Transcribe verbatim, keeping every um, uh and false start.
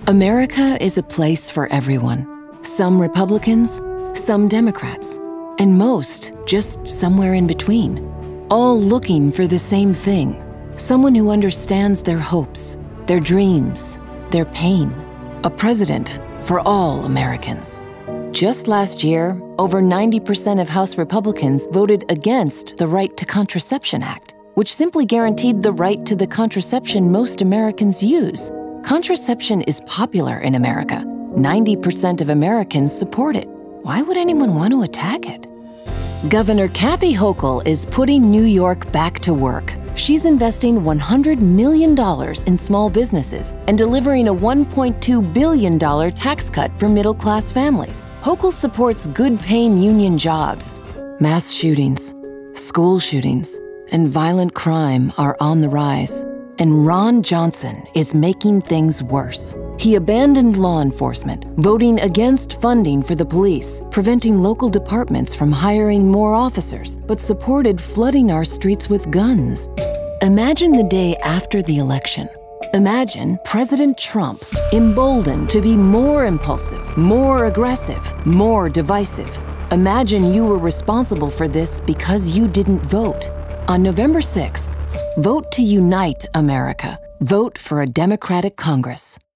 America is a place for everyone. Some Republicans, some Democrats, and most just somewhere in between. All looking for the same thing. Someone who understands their hopes, their dreams, their pain. A president for all Americans. Just last year, over ninety percent of House Republicans voted against the Right to Contraception Act, which simply guaranteed the right to the contraception most Americans use. Contraception is popular in America. ninety percent of Americans support it. Why would anyone want to attack it? Governor Kathy Hochul is putting New York back to work. She's investing one hundred million dollars in small businesses and delivering a one point two billion dollars tax cut for middle-class families. Hochul supports good-paying union jobs. Mass shootings, school shootings, and violent crime are on the rise. And Ron Johnson is making things worse. He abandoned law enforcement, voting against funding for the police, preventing local departments from hiring more officers, but supported flooding our streets with guns. Imagine the day after the election. Imagine President Trump emboldened to be more impulsive, more aggressive, more divisive. Imagine you were responsible for this because you didn't vote. On November sixth, vote to unite America. Vote for a Democratic Congress.